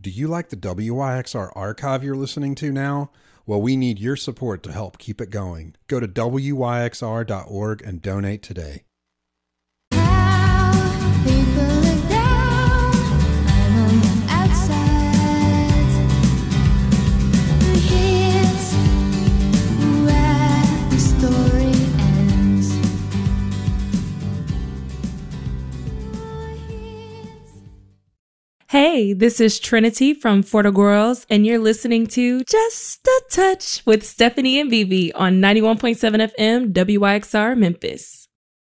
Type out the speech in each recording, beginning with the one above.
Do you like the WYXR archive you're listening to now? Well, we need your support to help keep it going. Go to WYXR.org and donate today. Hey, this is Trinity from Forta Girls, and you're listening to Just a Touch with Stephanie and Vivi on 91.7 FM WYXR Memphis.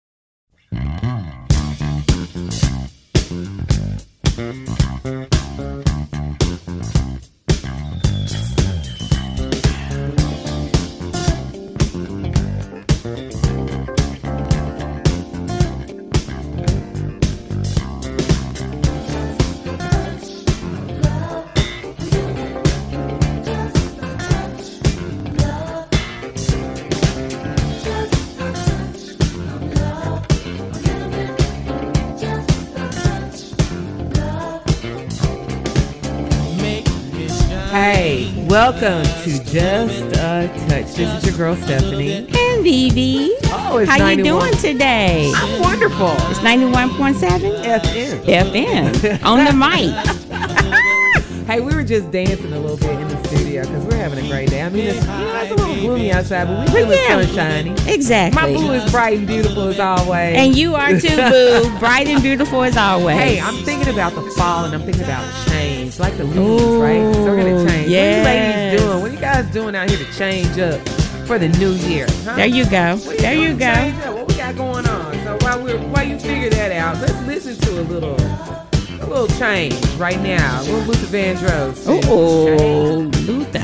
Hey, welcome to Just a Touch. This is your girl Stephanie. And Vivi. Oh, it's How 91. you doing today? I'm wonderful. It's 91.7 FM. FM on the mic. Hey, we were just dancing a little bit in the studio because we're having a great day. I mean, it's a little gloomy outside, but we're feeling sunshiny. Exactly. My boo is bright and beautiful as always. And you are too, boo. Bright and beautiful as always. Hey, I'm thinking about the fall and I'm thinking about change, like the leaves, right? So we're gonna change. Yes. What are you ladies doing? What are you guys doing out here to change up for the new year? Huh? There you go. What are There doing you to go. change up? What we got going on? So while you figure that out, let's listen to a little change right now. A little Luther Vandross. Oh, Luther.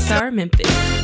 WYXR Memphis.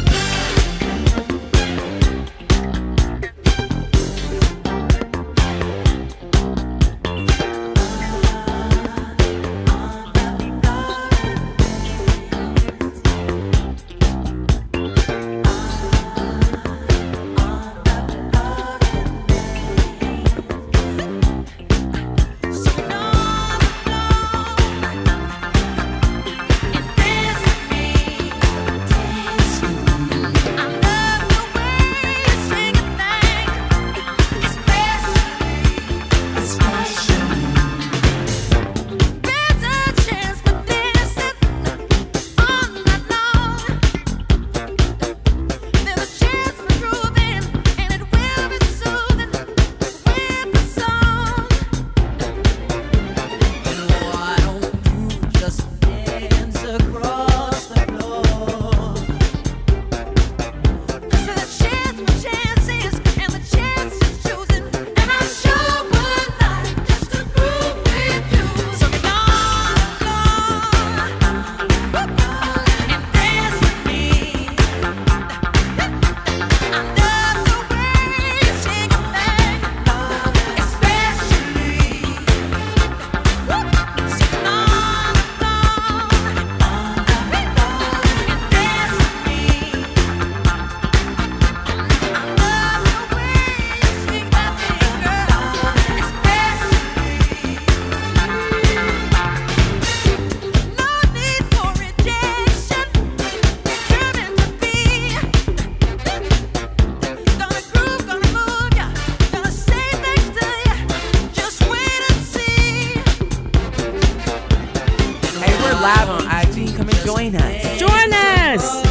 Live on IG. Come and join us. Join us.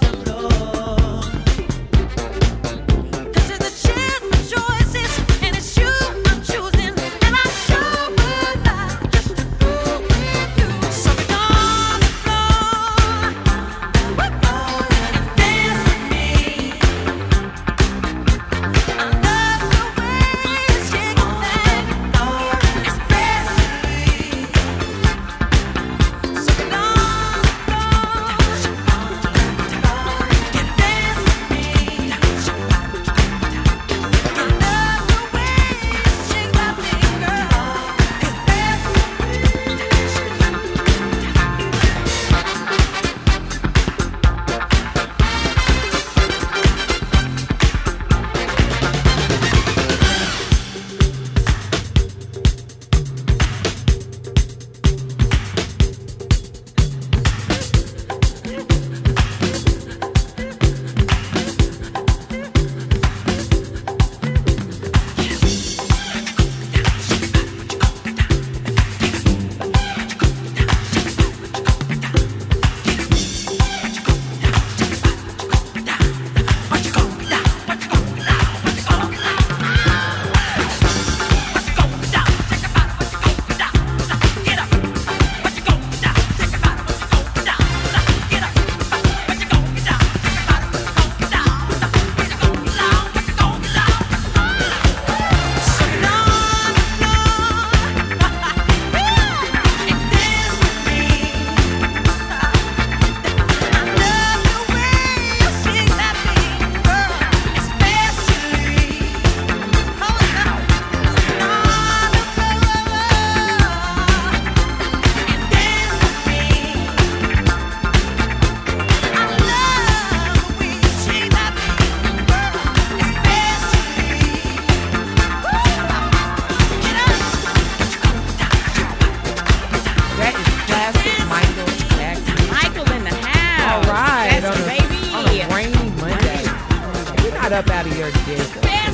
Up out of your dick.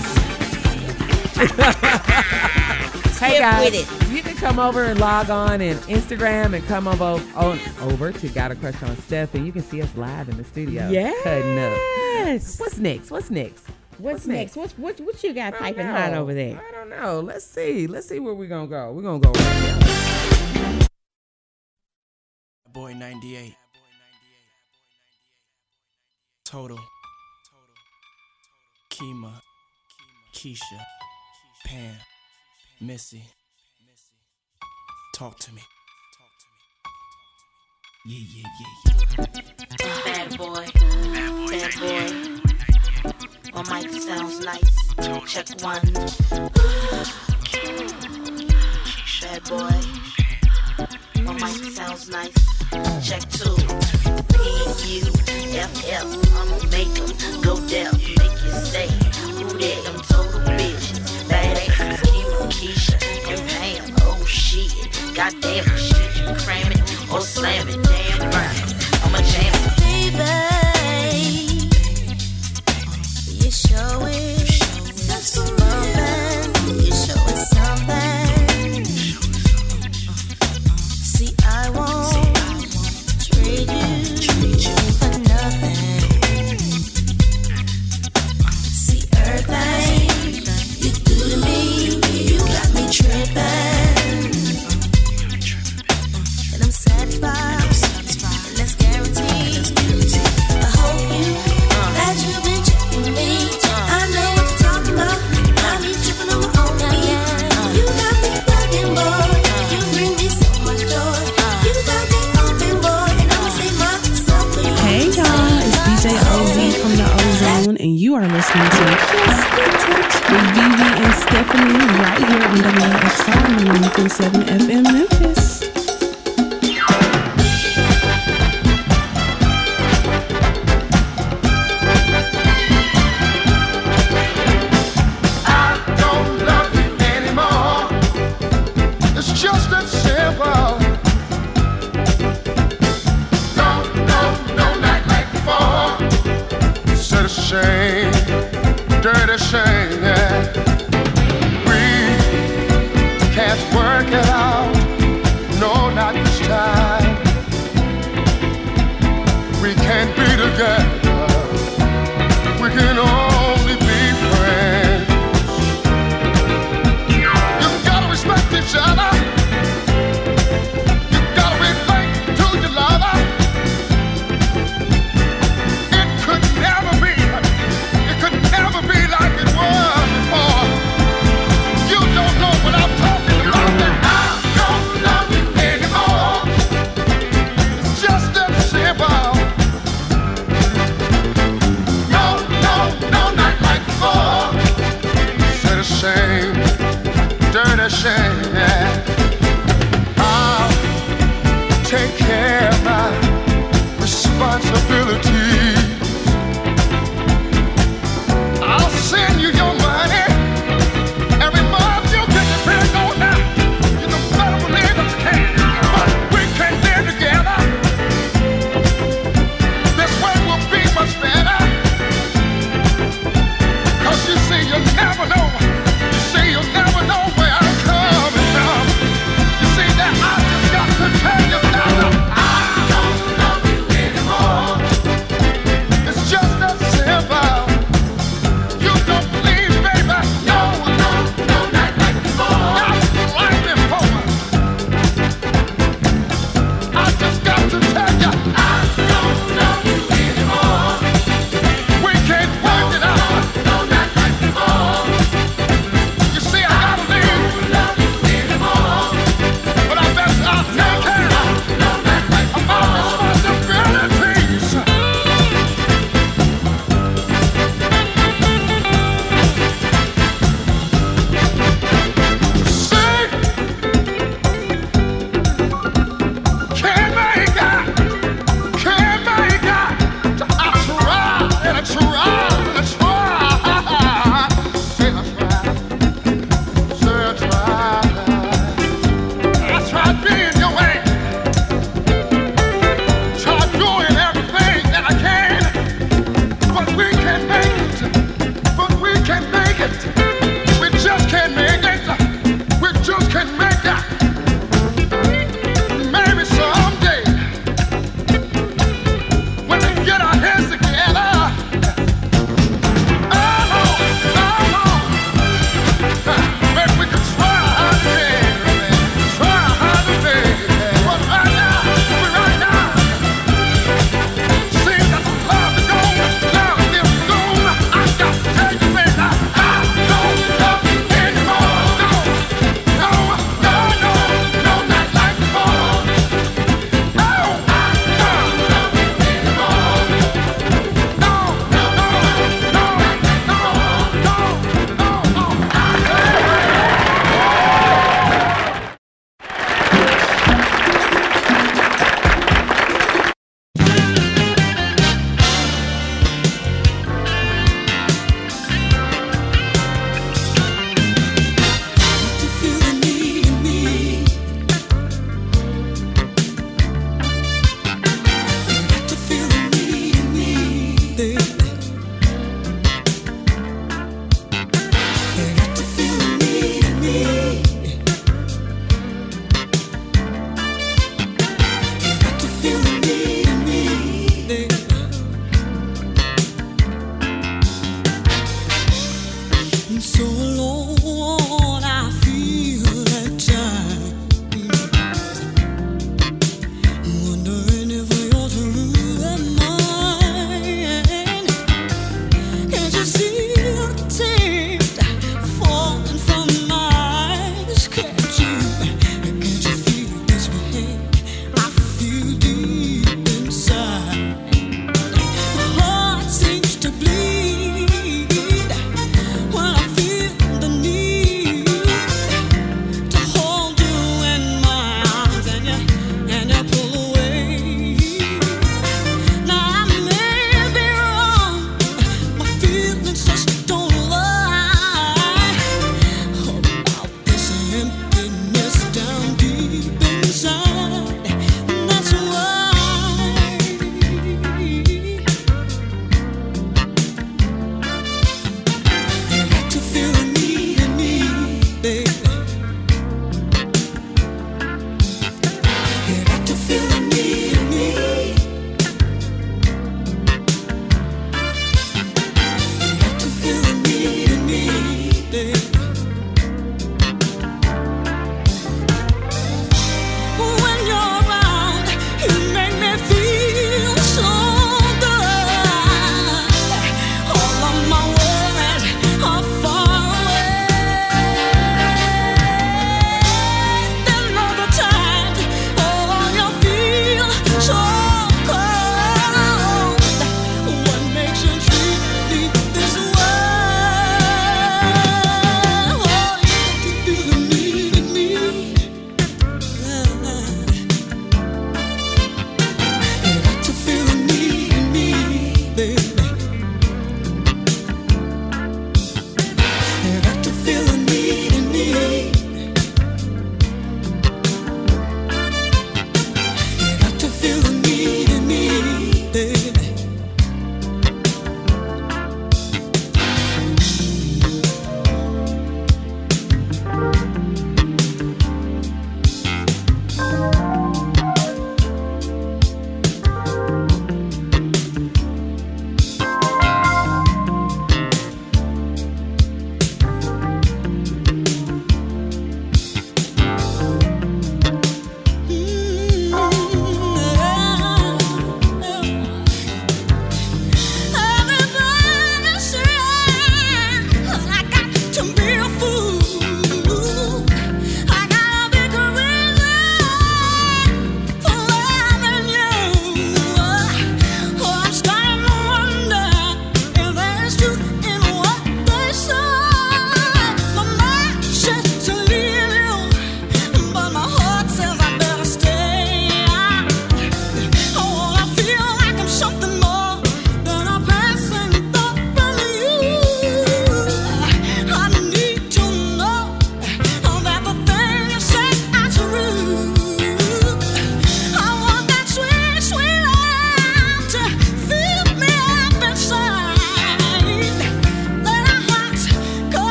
Hey guys, you can come over and log on and Instagram and come over to Got a Crush on Steph, and you can see us live in the studio. Cutting up. Yes. What's next? What's next? What you got piping hot over there? I don't know. Let's see where we're gonna go. We're gonna go right now. Boy 98. Total. Kima, Keisha, Pam, Missy, talk to me. Bad boy. My mic sounds nice. Check one. Bad boy. My mic sounds nice. Check two. P-U-F-F. I'ma make them go deaf. Make you say, who that? Them total bitches. Badass. Keisha and Pam. Oh shit. Goddamn shit. You cram it or slam it. Damn right. I'ma jam it. Baby. You show it. That's for real. You show it something. See, I won't trade you for nothing. See, everything you do to me, you got me tripping. And I'm satisfied, and that's guaranteed. I hope that you've been checking me. I know what you're talking about. I be tripping on my own feet. You got me bugging, boy. You bring me so much joy. You got me open, boy, and I'ma say myself for you. Hey y'all, it's DJ OZ from the Ozone, and you are listening to Just a Touch with Vivi and Stephanie right here on WXR 91.7 FM Memphis. I don't love you anymore. It's just that simple. No, not like before. Said it's a shame, dirty shame that we can't work it out. No, not this time. We can't be together. We can only be friends. You gotta respect each other. You gotta relate to your lover. It could never be like it was before. You don't know what I'm talking about. That I don't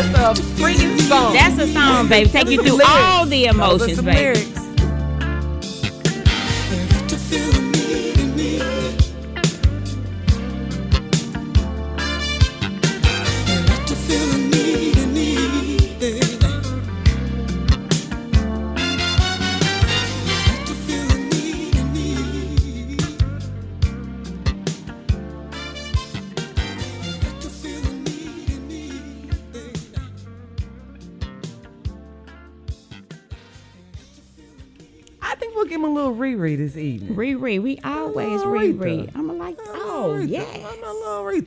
That's a freaking song. That's a song, baby. Take you through all the emotions, baby. Lyrics. I think we'll give him a little Riri this evening. Riri, we always Riri. I'm like, oh, yeah. I'm a little Riri.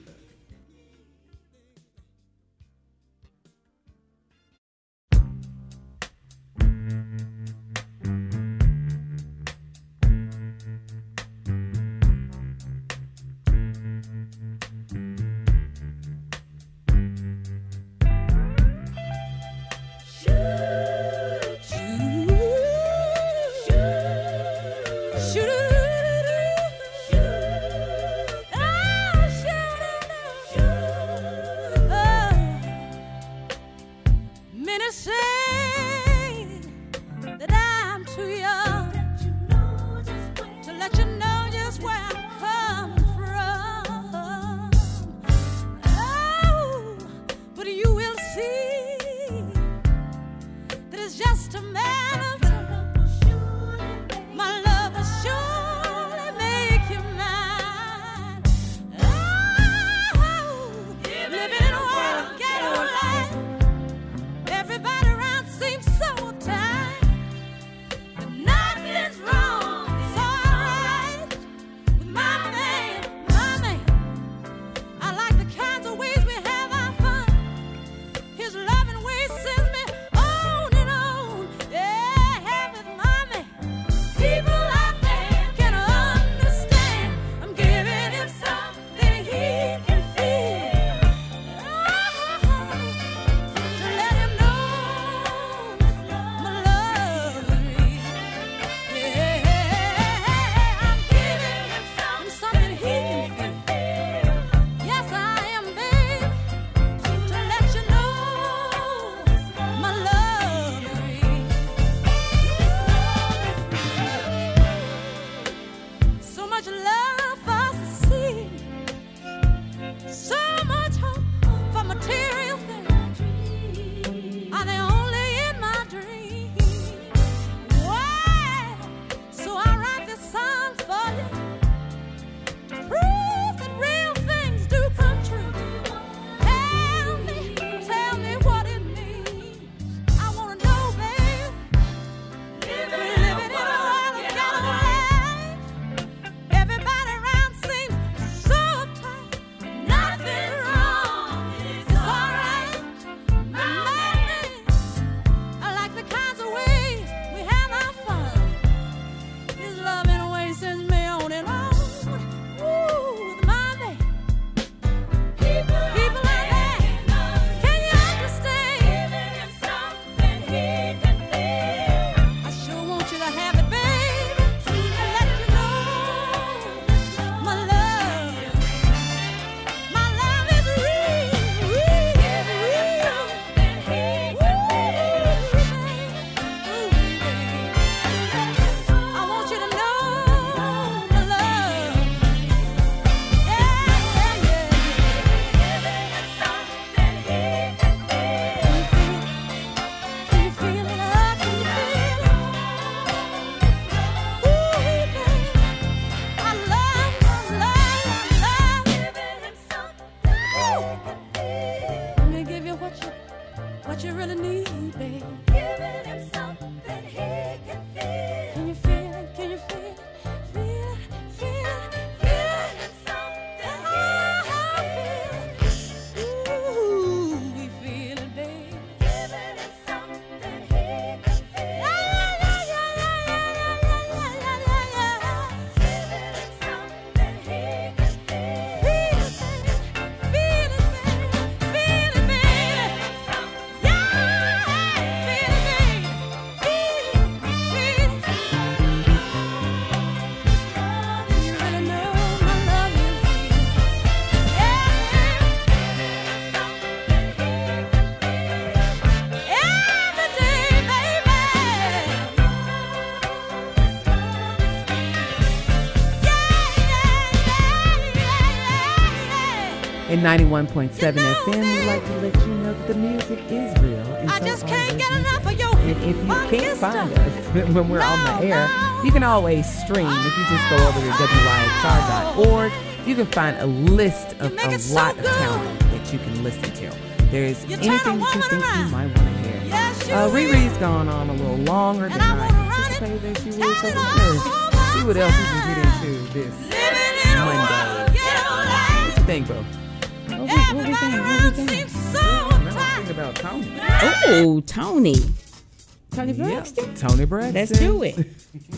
And 91.7 FM, we'd like to let you know that the music is real. And I so just are can't the get DJs. enough of your And if you can't find us when we're on the air, you can always stream. If you just go over to WYXR.org, you can find a list of a lot of talent that you can listen to. There's anything that you think you might want to hear. Riri's gone on a little longer than I anticipated that she would, so we're going to see what else we can get into this Monday. What you think, bro? What we think? I'm thinking about Tony. Oh, Tony. Tony Yep, Braxton? Tony Braxton. Let's do it.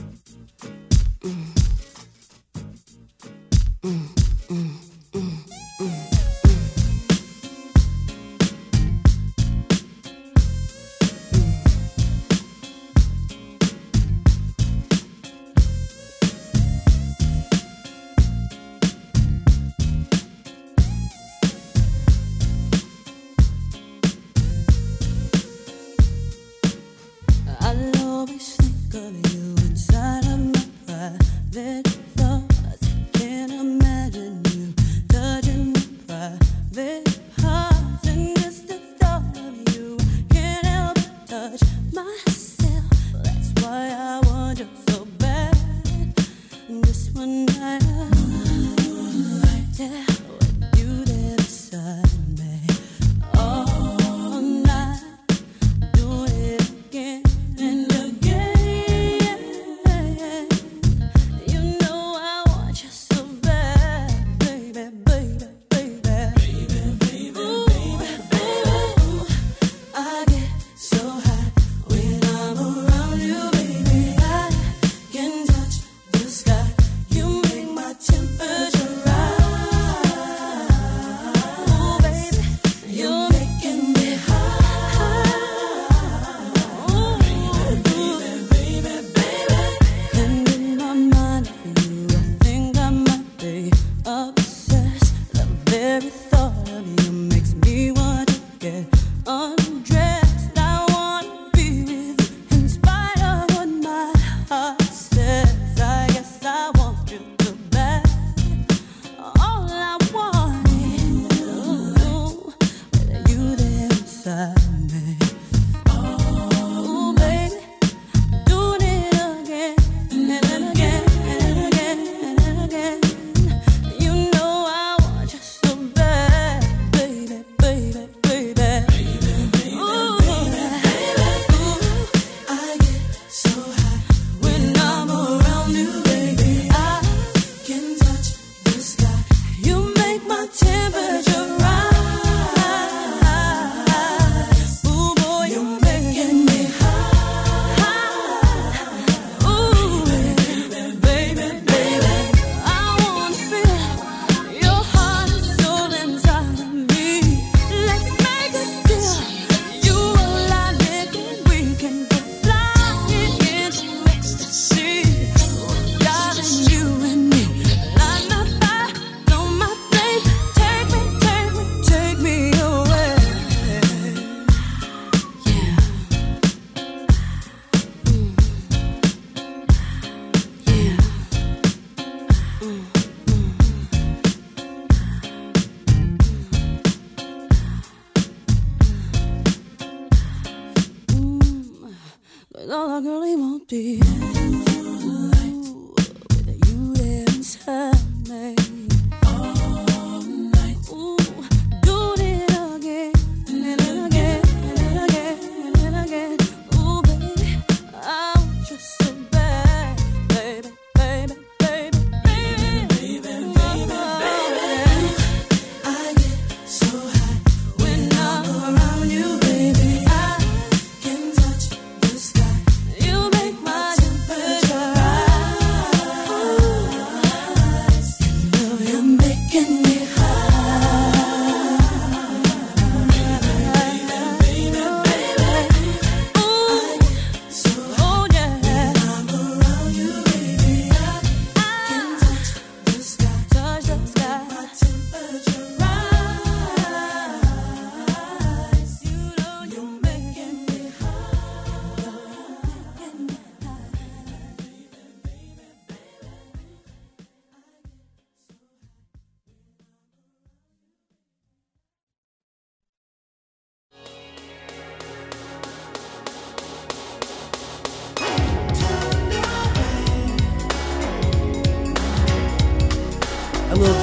I'll always think of you inside of my private thoughts. Can't imagine you touching my private parts. And just the thought of you, I can't help but touch myself. That's why I want you so bad. And this one night right there with you there beside me. All night, doing it again and again. You know I want you so bad, baby, baby, baby. Ooh, baby, I get so high when I'm around you, baby. I can touch the sky. You make my temperature rise. Ooh, baby, you're making me high. And in my mind for you, I think I might be obsessed. The very thought of you makes me want to get undressed. I want to be with you in spite of what my heart says. I guess I want you so bad. All I want is you there inside me. Ooh, baby, doing it again and again and again and again. You know I want you so bad, baby, baby, baby. Ooh, I get so high when I'm around you, baby. I can touch the sky. You make my temperature rise. Ooh, boy, you're making me high. Ooh, baby, baby, I wanna feel your heart and soul inside of me. Let's make a deal. You and I live, we can go flying into ecstasy. Darling, you and me, light my fire, blow my flame. Take me away. But all I really won't be with you there inside me. All night. Ooh, doing it again and again and again and again. Ooh, baby, I want you so bad, baby, baby, baby, baby, baby, baby. I get so high when I'm around you, baby. I can touch the sky. You make my temperature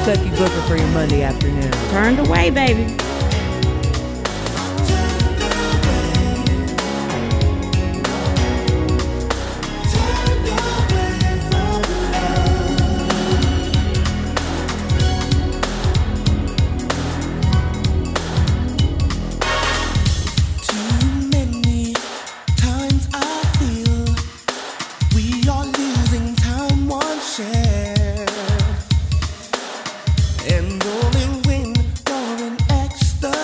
Kentucky Booker for your Monday afternoon. Turned away, baby. And only when you're in extra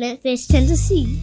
Memphis, Tennessee.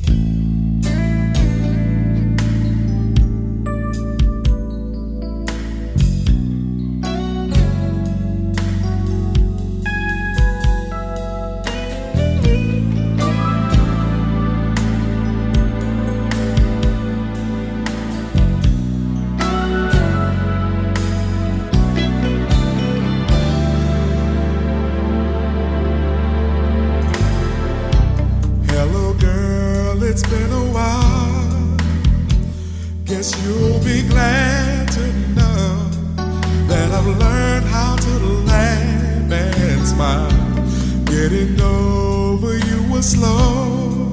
Hello, girl, it's been a while. Guess you'll be glad to know that I've learned how to laugh and smile. Getting over you was slow.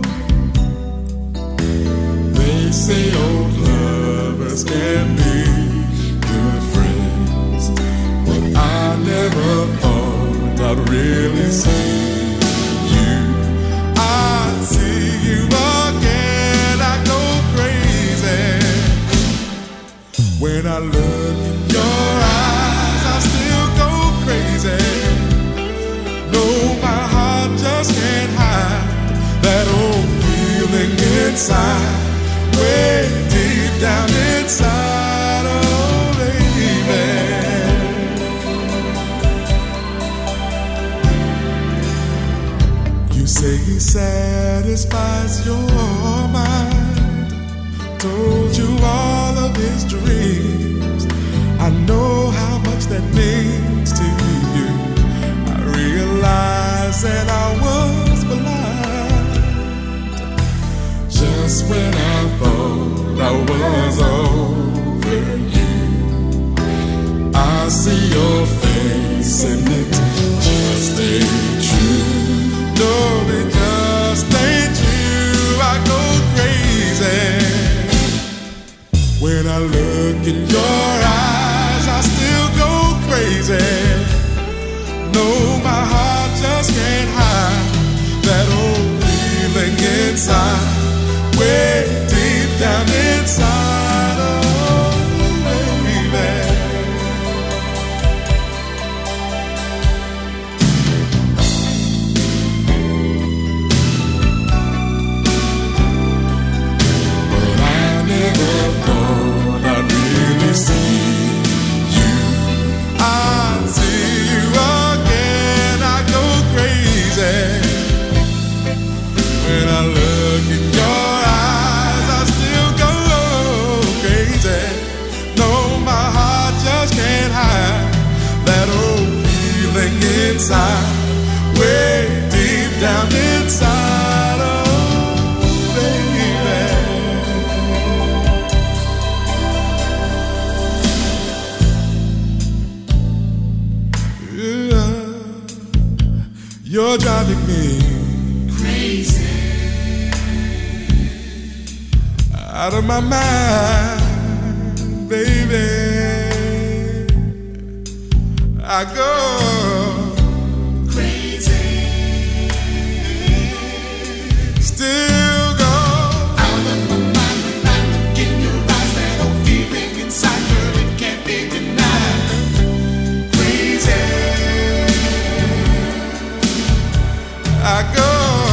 They say old lovers can be good friends, but I never thought I'd really see you. I see you again, I go crazy. When I look in your eyes, I still go crazy. No, my heart just can't hide that old feeling inside, way deep down inside, oh baby. You say he satisfies your mind, told you all of his dreams. I know how much that means to you. I realized that I was blind just when I thought I was over you. I see your face and it just ain't true. No, it just ain't true. I go crazy when I look in your eyes. I still go crazy. No, my heart just can't hide that old feeling inside, way deep down inside, oh baby. But I never thought I'd really see you. I see you again, I go crazy. When I look in your eyes, I still go crazy. No, my heart just can't hide that old feeling inside, way deep down inside, oh baby. You're driving me crazy, out of my mind, baby. I go crazy, still go out of my mind when I look in your eyes. That old feeling inside, girl, it can't be denied. Crazy, I go.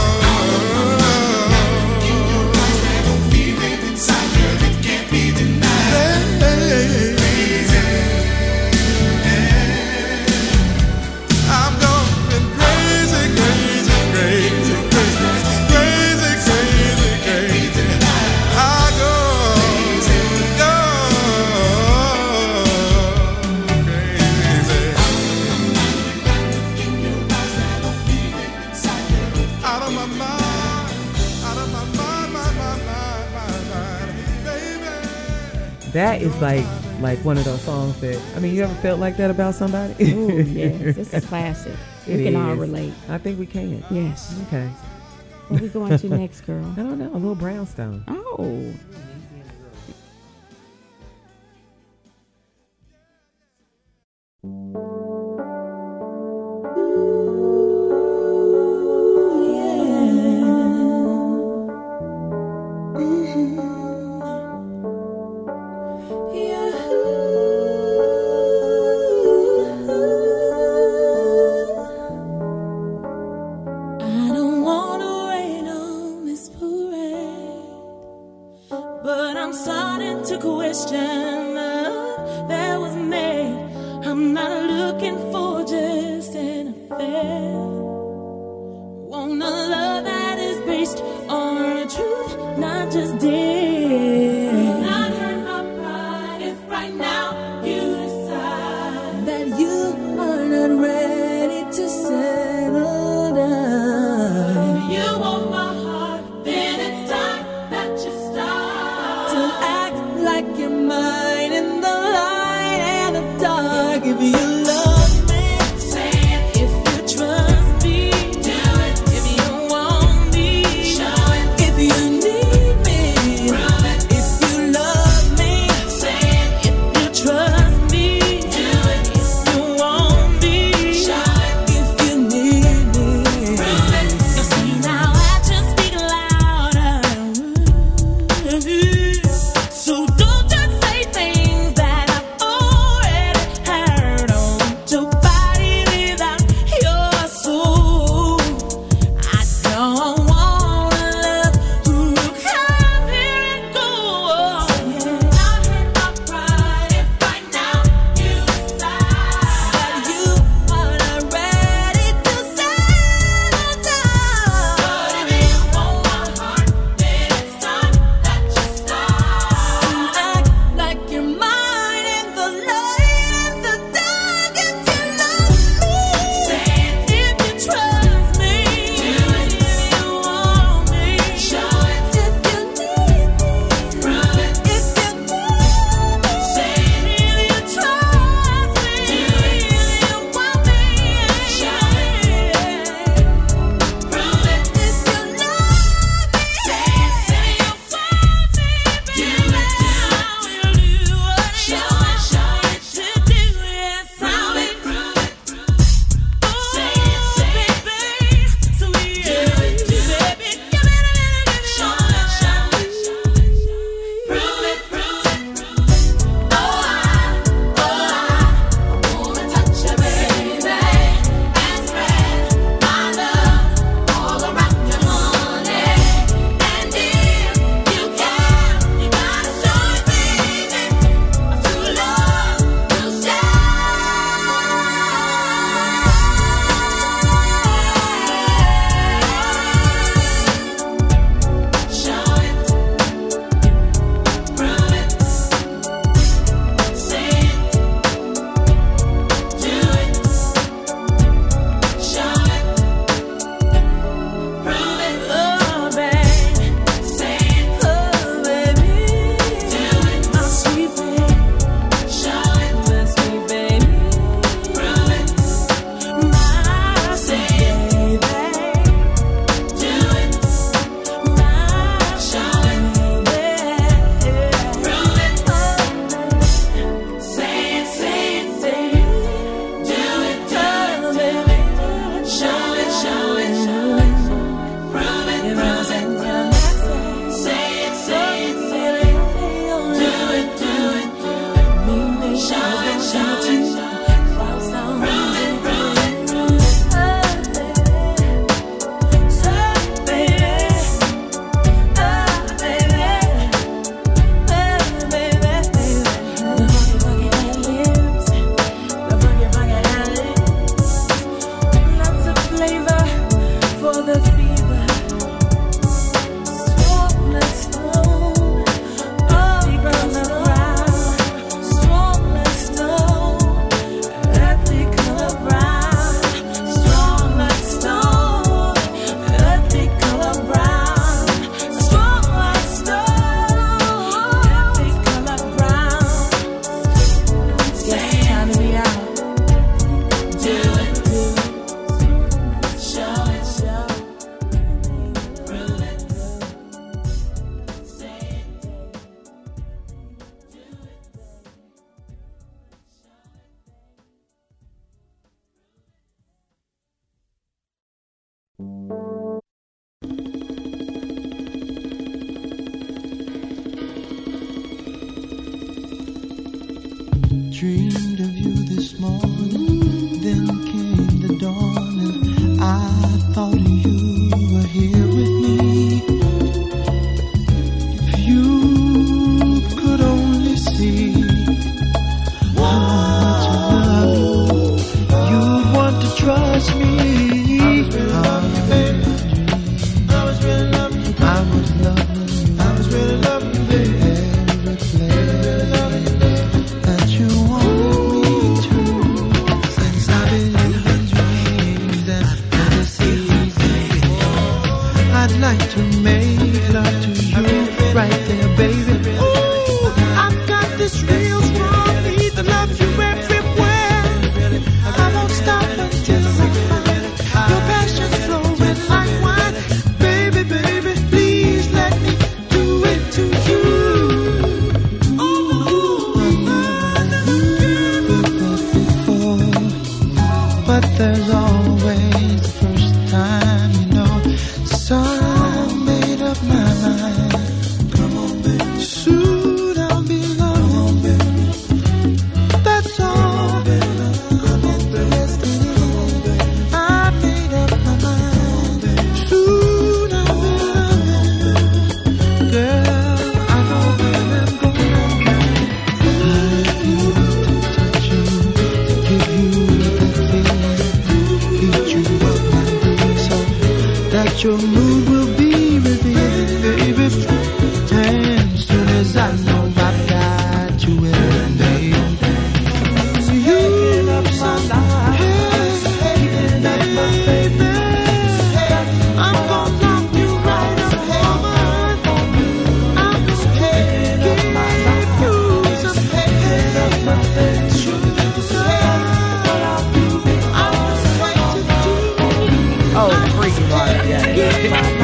That is like one of those songs that, I mean, you ever felt like that about somebody? Oh, yes. It's a classic. We can all relate. I think we can. Yes. Okay. What are we going to next, girl? I don't know. A little brownstone. Oh. I don't wanna rain on Want a love that is based on the truth, not just dead. Not hurt my pride if right now you decide that you are not ready to settle down. If you want my heart, then it's time that you start to act like you're mine in the light and the dark. If you love me, say it. If you trust me, do it. If you want me, show it. If you need me, prove it. If you love me, say it. If you trust me, do it. If you want me, show it. If you need me, prove it. You see now actions speak louder. So don't just say things that I've already heard. On your body without your soul. I don't wanna love who come here and go. Not hit my pride if right now you decide that you are not ready to settle down. But if you want my heart, then it's time that you start to act like you're mine in the light and the dark. If you love me, say it. If you trust me, do it. If you want me, show it. If you need me, prove it. If you need me, say it. If you trust me, do it. If you want me, show it. Prove it. If you love me, say it. If you want me, do it. Show it. Show it. To do it. Prove it. Prove it. Say it. Say it, baby. So we do it. Baby, give it a minute. Show it. Show it. Prove it. Prove it. Oh, I wanna touch you, baby, and spread my love all around you, honey. And if you can, you gotta show it, baby. True love will show it. Prove it. Say it. Do it. Show it. Prove it. Oh, baby. Say it. Oh, baby. Do it. My sweet baby. Show it. My sweet baby. Prove it. My sweet baby. Do it. My show it. Prove it. Say it. Say it. Say it. Do it. Do it, baby. Show it. Show it. Show it. Prove it. Prove it. Say it. Say it. Say it. Do it. Do it. Show it. Show it. Prove it. Prove it. Say it, baby. Oh, baby. Oh, baby. The funky lips. The funky lips. Lots of flavor for the fever. Strong like stone. Oh, deep on the ground. Strong like stone. Earthly color brown. Strong like stone. Earthly color brown. Strong like stone. Earthly color brown. Yes, it's time to be out. Do it. Do it. Show it. Show it. Prove it. Say it. Do it. Dreamed of you this morning, then came the dawn, and I thought you were here with me. If you could only see how much I love you, you'd want to trust me. to make love to you right there, baby. Ooh, I've got this real strong need to love you everywhere. I won't stop until I find your passion flowing like wine. Baby, baby, please let me do it to you. But there's always the first time, you know. So I made up my mind. Come on, baby. Soon I'll be loving you. That's all, baby. Come on, baby. I made up my mind. Soon I'll be loving you. Girl, I know when I'm gonna. I need to touch you, to give you that feeling, beat you up my dreams so that your mood will be revealed, baby. And soon as I know I've got you in, baby, you up my life, baby. I'm gonna lock you right up, woman. I'm gonna give you some head up my face. Oh, freaking hard, yeah.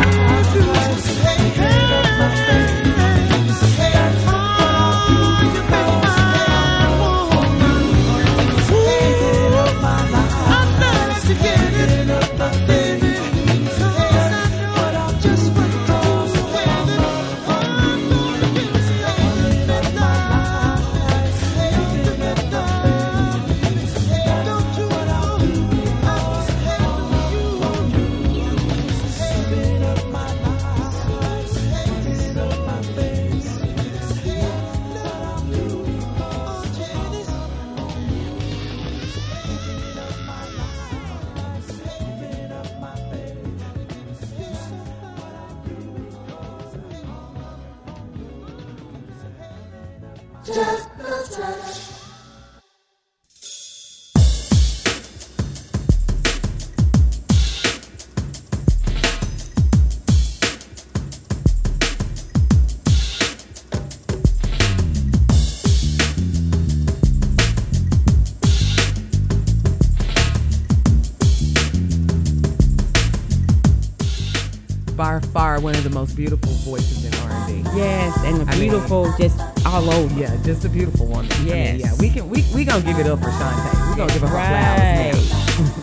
By far one of the most beautiful voices in R&B. Yes, and the beautiful, just all over. Yeah, just a beautiful woman. Yes. Yeah, we gonna give it up for Shantae. We gonna give her her flowers now.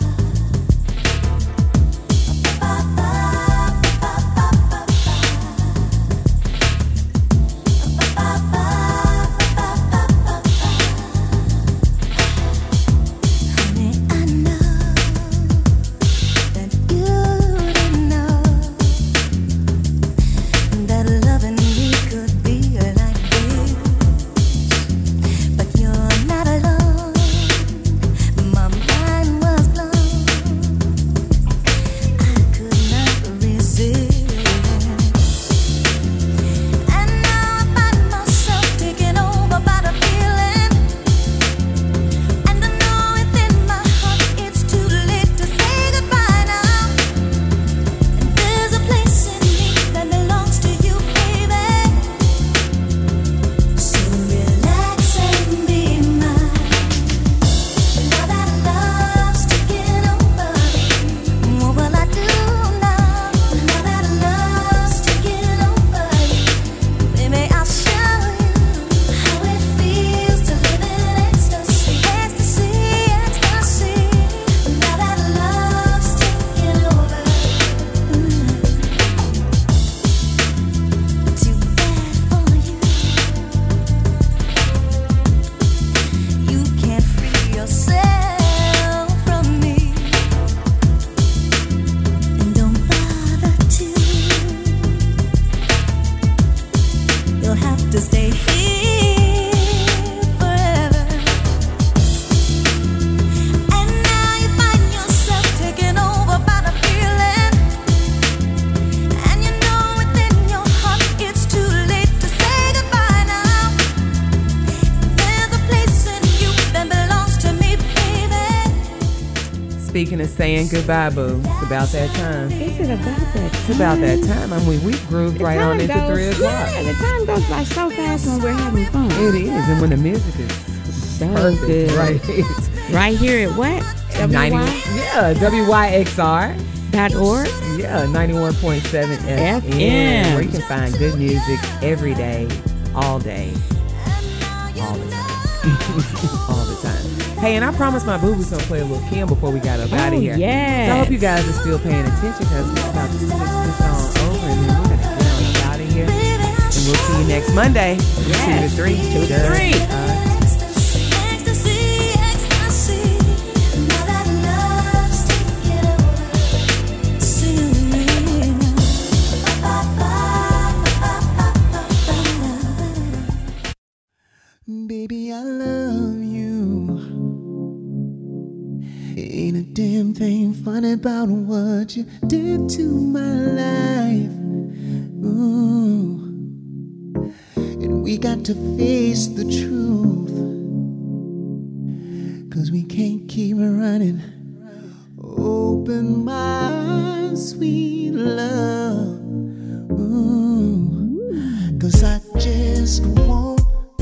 But you're not alone. My mind was thinking of saying goodbye, boo. It's about that time. Is it about that? It's about that time. I mean, we grooved right on into 3 o'clock. Yeah, the time goes by so fast when we're having fun. It is, and when the music is So perfect, good. right? Right here at what? 90, yeah, WYXR.org. org. Yeah, 91.7 FM. Where you can find good music every day, all the time. All the time. Hey, and I promised my boo was going to play a little Kim before we got up out of here. Yeah. So I hope you guys are still paying attention because we're about to switch this on over and then we're going to get on up out of here. And we'll see you next Monday. 2 to 3. 2 to 3. Baby, I love you. Ain't a damn thing funny about what you did to my life. Ooh. And we got to face the truth, 'cause we can't keep running. Open my eyes, sweet love. Ooh. 'Cause I just want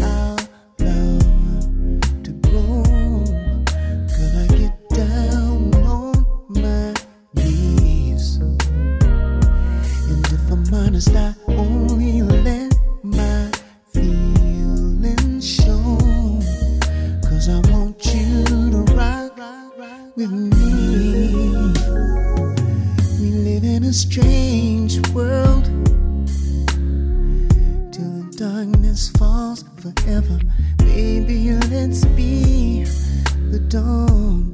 I only let my feelings show, 'cause I want you to rock with me. We live in a strange world till the darkness falls forever. Baby, let's be the dawn.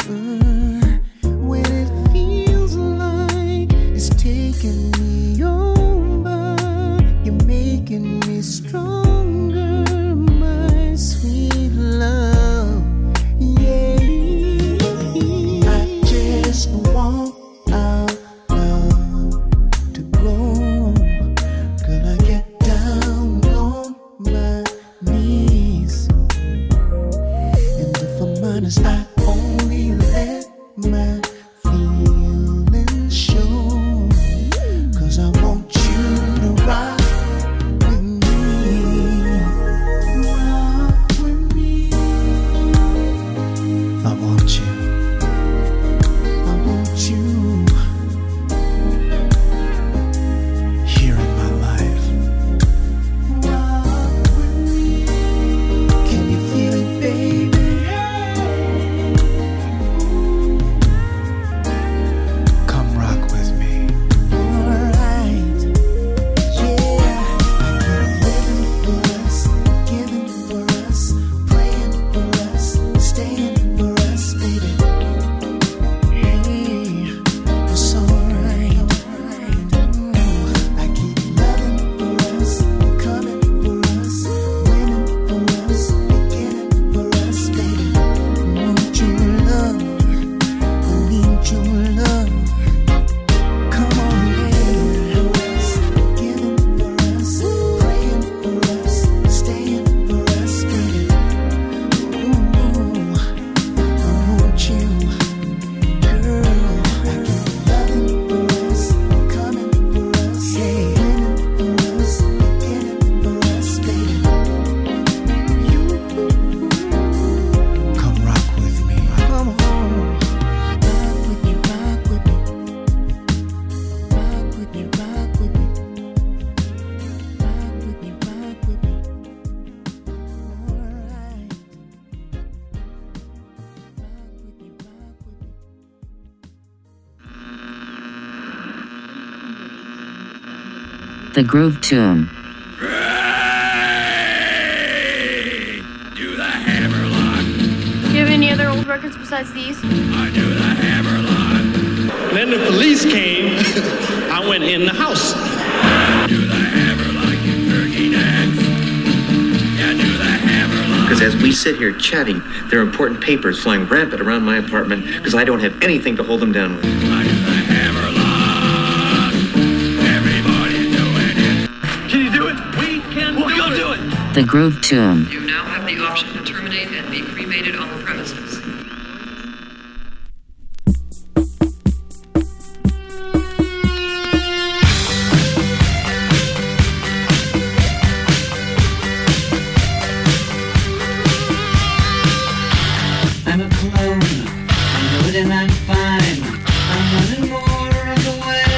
When it feels like it's taking me over, you're making me stronger, my sweet love. Yeah, I just want our love to grow. Girl, I get down on my knees, and if I'm honest, I only let my feelings show, 'cause I want you to rock with me. Rock with me. I want you. I want you here in my life. Rock with me. Can you feel it, baby? Come rock with me. Alright. Yeah. Living for us, giving for us, praying for us, staying for us, baby. Hey, it's alright. I keep loving for us, coming for us, winning for us, beginning for us, baby. Want your love, I need your love. Come on, baby. Giving for us, praying for us, staying for us, baby. Ooh, I want you, girl. I keep loving for us, coming for us, winning for us, beginning for us, baby. Come rock with me. Come on. Rock with me, rock with me. Rock with me, rock with me. Rock with me, rock with me. Alright. Rock with me, rock with me. The Groove Tune. Do the Hammerlock. Do you have any other old records besides these? I do the Hammerlock. Then the police came. I went in the house. Do the Hammerlock, you turkey necks. Yeah, do the Hammerlock. Because as we sit here chatting, there are important papers flying rampant around my apartment because I don't have anything to hold them down with. I do the Hammerlock. Everybody's doing it. Can you do it? We can do it. The Groove Tune.